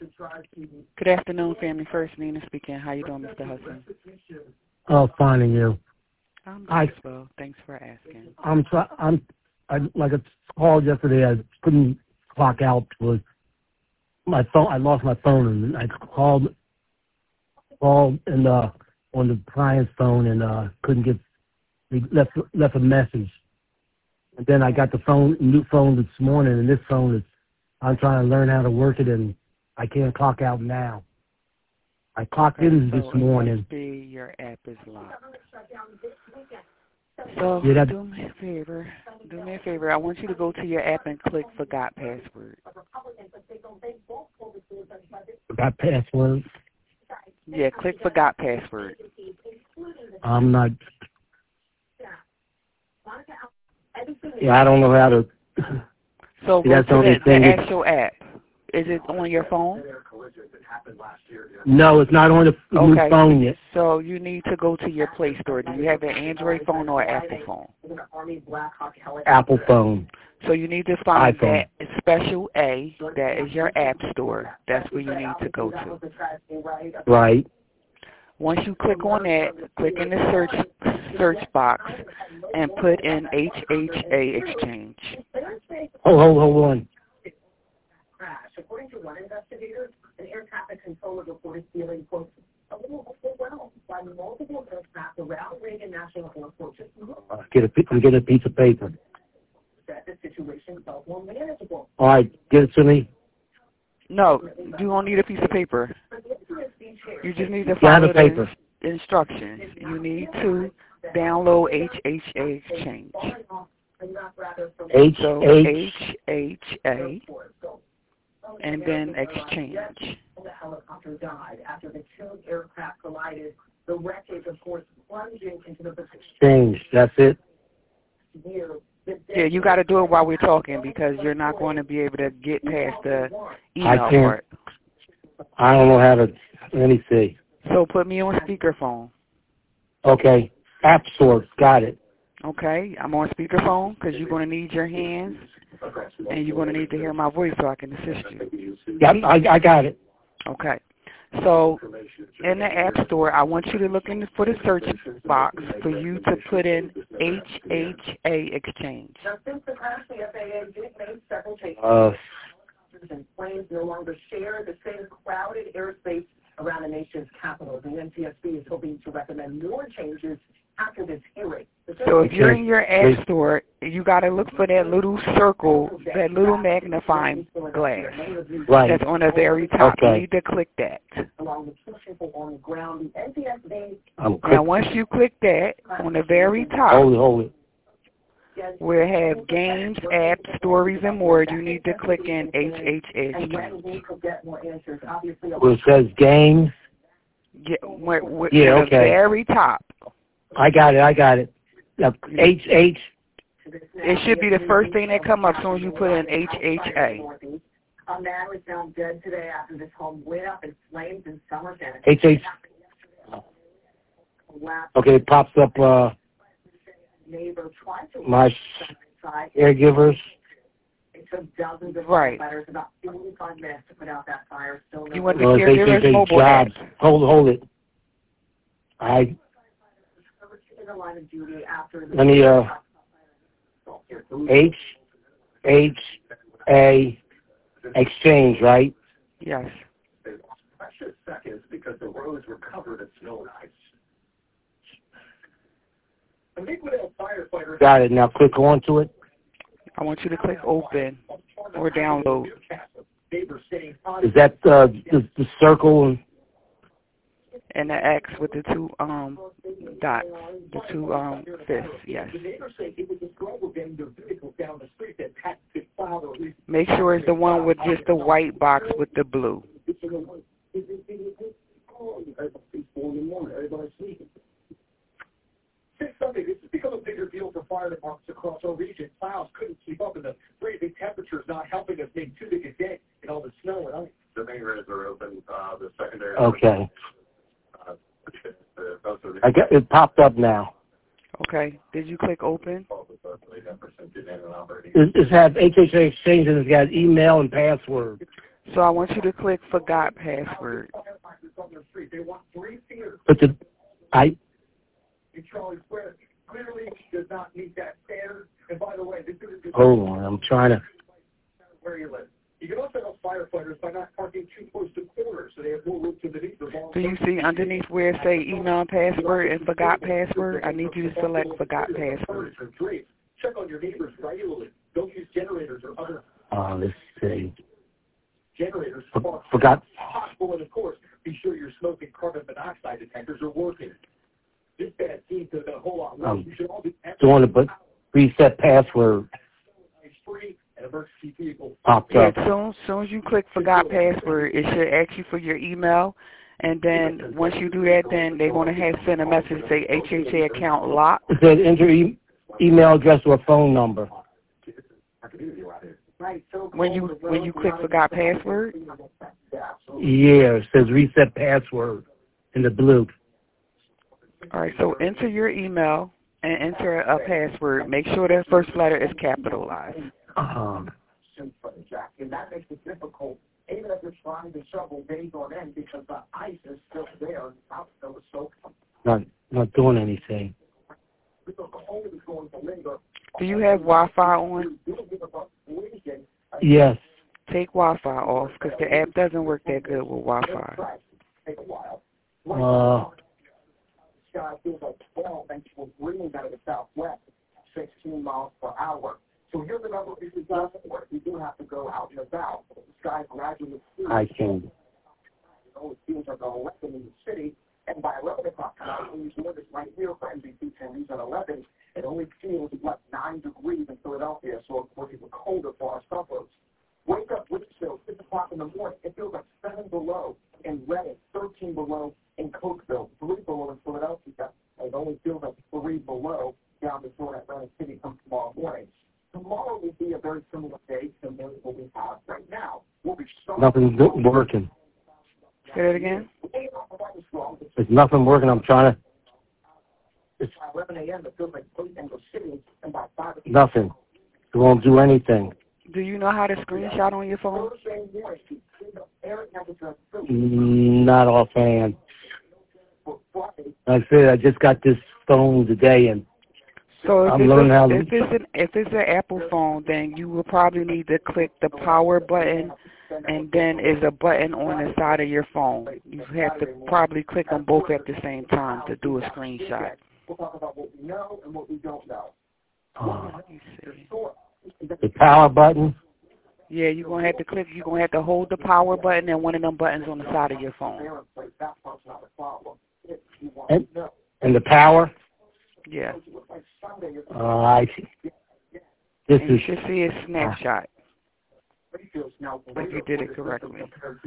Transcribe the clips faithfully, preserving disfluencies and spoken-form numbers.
Good afternoon, Family First. Nina speaking. How you doing, Mister Hudson? Oh, fine, and you? I'm I, good as well. Thanks for asking. I'm try, I'm I like a call yesterday. I couldn't clock out with my phone. I lost my phone, and I called called and uh on the client's phone and uh couldn't get. He left left a message, and then I got the phone new phone this morning, and this phone is. I'm trying to learn how to work it, and I can't clock out now. I clocked Okay, in so this morning. It must be your app is locked. So Yeah, that, do me a favor. Do me a favor. I want you to go to your app and click Forgot Password. Forgot password. Yeah, click Forgot Password. I'm not. Yeah, I don't know how to. So go That's to the only the, the thing. actual app. Is it on your phone? No, it's not on the new Okay. phone yet. So you need to go to your Play Store. Do you have an Android phone or Apple phone? Apple phone. So you need to find iPhone. that special A, that is your app store. That's where you need to go to. Right. Once you click on that, click in the search search box and put in H H A Exchange. Hold, hold, hold on. According to one investigator, an air traffic controller reported feeling, quote, a little overwhelmed by multiple aircraft around Reagan National Airport. Just Get a, I'm getting a piece of paper. That the situation felt more manageable. All right, get it to me. No, you don't need a piece of paper. You just need to Yeah, I have follow a paper. the instructions. You need to download H H A Exchange. H So H H H A and then Exchange. The helicopter died after the two aircraft collided. The wreckage, of course, plunging into the Exchange. That's it. Yeah, you got to do it while we're talking because you're not going to be able to get past the email I can't. part. I don't know how to. Let me see. So put me on speakerphone. Okay. App Store. Got it. Okay, I'm on speakerphone because you're going to need your hands and you're going to need to hear my voice so I can assist you. Yeah, I, I got it. Okay. So in the App Store, I want you to look in for the search box for you to put in H H A Exchange. Uh, and planes no longer share the same crowded airspace around the nation's capital. The N T S B is hoping to recommend more changes after this hearing. So if you're in your App Store, you got to look for that little circle, that little magnifying glass right. that's on the very top. Okay. You need to click that. I'm Now, once you click that, on the very top, hold it, hold it. where it have games, apps, stories, and more, you need to click in H H A Exchange. Where it says games. Yeah, where, where, Yeah, on okay. the very top. I got it, I got it. Uh, H H. It should be the first thing that come up as soon as you put in H H A. A man was found dead today after this home went up in flames in Somerset. H H. Okay, it pops up, uh, my caregivers. Right. You want the Well, caregiver's mobile jobs. app. Hold, hold it. I. Let me, uh, H, H, A, Exchange, right? Yes. Precious seconds because the roads were covered in snow and ice. Got it. Now click onto it. I want you to click open or download. Is that uh, the, the circle? And the X with the two um dots, the two um fists, yes. Make sure it's the one with just the white box with the blue. Since Sunday, this has become a bigger deal for fire departments across our region. Files couldn't keep up, and the freezing temperatures not helping us make too big a dent in all the snow and ice. The main roads are open. Uh, the secondary. Okay. Uh, I got it popped up now. Okay. Did you click open? It, it has H H A Exchange and it's got email and password. So I want you to click forgot password. But the, I, in Charlie Square clearly does not meet that standard. And by the way, this is hold on, I'm trying to. where you live. You can also help firefighters by not parking too close to corners, so they have more room to maneuver. Do you see underneath where it say email password and forgot password? I need you to select forgot password. Check on your neighbors regularly. Don't use generators or other Uh, let's see. generators. For, forgot. Possible, and of course, be sure your smoke and carbon monoxide detectors are working. This bad seems to have done a whole lot worse. Um, You should all be doing it, but reset password free and emergency vehicle. popped Yeah, up. soon, soon as you click forgot password, it should ask you for your email. And then once you do that, then they're going to have send a message say H H A account locked. It said enter e- email address or phone number. When you when you click forgot password, Yeah, it says reset password in the blue. all right. So enter your email and enter a password. Make sure the first letter is capitalized. Um, And that makes it difficult, even if you're trying to shovel days on end, because the ice is still there and the still is so not not doing anything. the cold is going to linger. Do you have Wi-Fi on? Yes. Take Wi-Fi off because the app doesn't work that good with Wi-Fi. Take a while. Uh, Sky feels like twelve thanks to breeze out of the southwest, sixteen miles per hour. So here's another issue doesn't work. We do have to go out and about. The sky gradually clears. I can. It always feels like eleven in the city. And by eleven o'clock tonight, when you see this right here for N B C ten News at eleven, it only feels like nine degrees in Philadelphia, so of course it's colder for our suburbs. Wake up with chill, six o'clock in the morning, it feels like seven below in Redding, thirteen below in Cokeville, three below in Philadelphia. It only feels like three below down before Atlantic City comes tomorrow morning. Tomorrow will be a very similar day to what we have right now. We'll be Nothing's do- working. Say that again. There's nothing working. I'm trying to. It's eleven a.m. It feels like late in the city, and by five o'clock. nothing. It won't do anything. Do you know how to screenshot on your phone? Not offhand. Like I said, I just got this phone today, and So if I'm it's, learning a, how to. if it's an if it's an Apple phone, then you will probably need to click the power button, and then is a button on the side of your phone. You have to probably click them both at the same time to do a screenshot. We'll talk about what we know and what we don't know. Uh, Let me see. the power button. Yeah, you're gonna have to click. You're gonna have to hold the power button and one of them buttons on the side of your phone. And, and the power. Yeah. Uh, I see. This And you is. should see a snapshot if you did it correctly.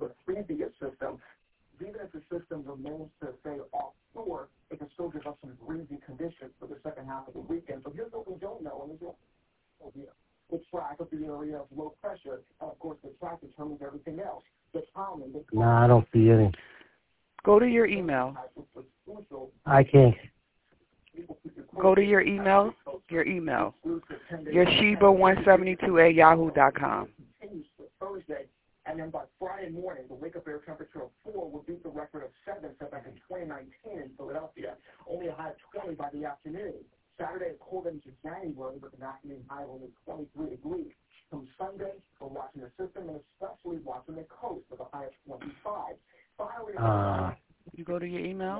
Even if the system remains to say offshore, it can still give us some breezy conditions for the second half of the weekend. So here's what we don't know, and this is the track of the area of low pressure, and of course the track determines everything else. The timing, the No, I don't see any. Go to your email. I can't. Go to your email. Your email. Your Sheba one seventy-two at yahoo dot com. Thursday, and then by Friday morning, the wake-up air temperature of four will beat the record of seven set back in twenty nineteen in Philadelphia. Only a high of twenty by the afternoon. Saturday, a cold into January with an afternoon high of only twenty-three degrees. From Sunday, we're watching the system and especially watching the coast with a high of twenty-five. Finally, Uh, You go to your email.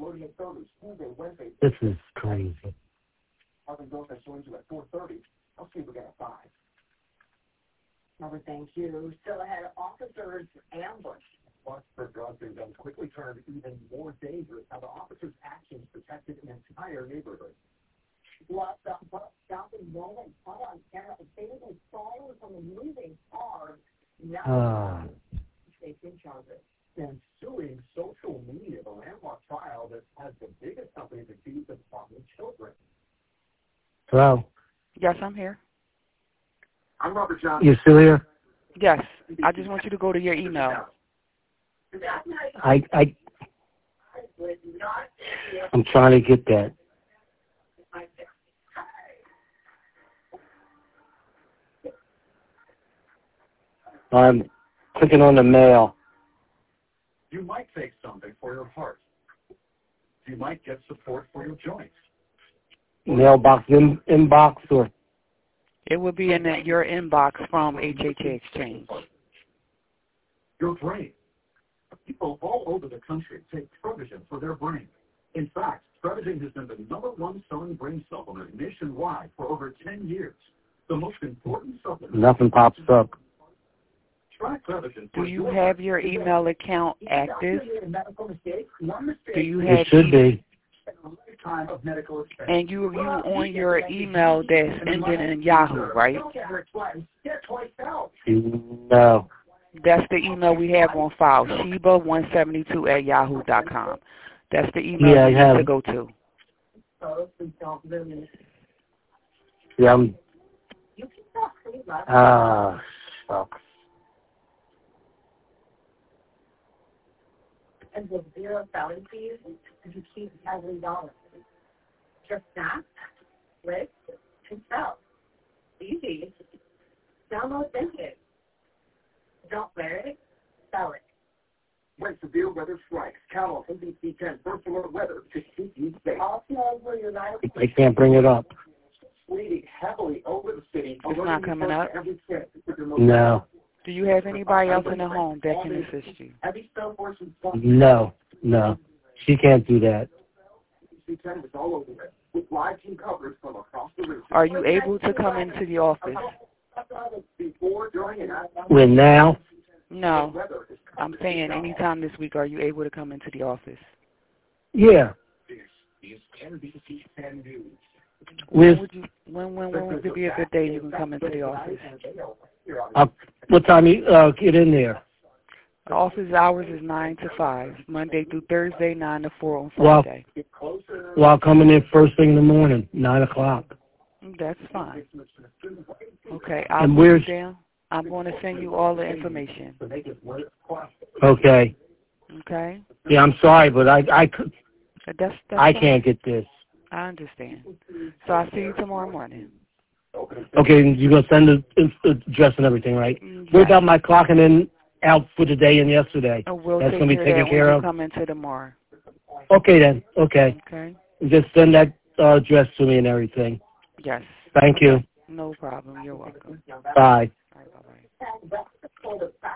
this is crazy. Marvin goes at four thirty. I'll see if we get a five. Another thank you. Still ahead, officers ambush. Plus, for drugs and guns quickly turned even more dangerous. How the officers' actions protected an entire neighborhood. Lots of stopping moment caught on camera. A baby falling from a moving car. Now, Uh, facing charges. And suing social media, the landmark trial that has the biggest companies accused of harming children. hello. Yes, I'm here. I'm Robert Johnson. You still here? Yes. I just want you to go to your email. I I. I'm trying to get that. I'm clicking on the mail. You might take something for your heart. You might get support for your joints. Mailbox in, inbox or It would be in the, your inbox from H H A Exchange. Your brain. People all over the country take Prevagen for their brain. In fact, Prevagen has been the number one selling brain supplement nationwide for over ten years. The most important supplement. nothing pops up. Try Prevagen. Do you have your email account active? Do you It have should e- be. Time of medical expense. And you you on your email that's ending in Yahoo, right? No. That's the email we have on file, Sheba one seventy-two at yahoo dot com. That's the email Yeah, I you need have. to go to. Yeah, I'm. Ah, shucks. And with zero selling fees, you keep every dollar. Just snap, list, and sell. Easy. Download Vinted. Don't wear it, sell it. When severe weather strikes, count on N B C ten First Alert Weather to keep you safe. Also, where you're not I can't bring it up. Sleeting heavily over the city. It's not coming up? No. Do you have anybody else in the home that can assist you? Heavy snowforce and No. No. She can't do that. N B C ten is all over it, with live team coverage from across the region. Are you able to come into the office? Before, during, and after. When now? No. I'm saying anytime this week, are you able to come into the office? Yeah. This is N B C ten News. When With would you, when, when, when would be a good day you can come into the office? uh, what time you uh, get in there? The office hours is nine to five, Monday through Thursday, nine to four on Well, Friday. well, I'll come in first thing in the morning, nine o'clock. That's fine. Okay, I'll And put you where's- down. I'm going to send you all the information. Okay. Okay? Yeah, I'm sorry, but I I could That's, that's I fine. can't get this. I understand. So I'll see you tomorrow morning. Okay, and you're gonna send the the address and everything, right? Mm, What yes. about my clocking in out for the day and yesterday? And we'll That's take gonna be care taken of that care when you of. come into tomorrow. Okay then. Okay. Okay? Just send that uh, address to me and everything. Yes. Thank you. No problem. You're welcome. Bye. All right, bye-bye.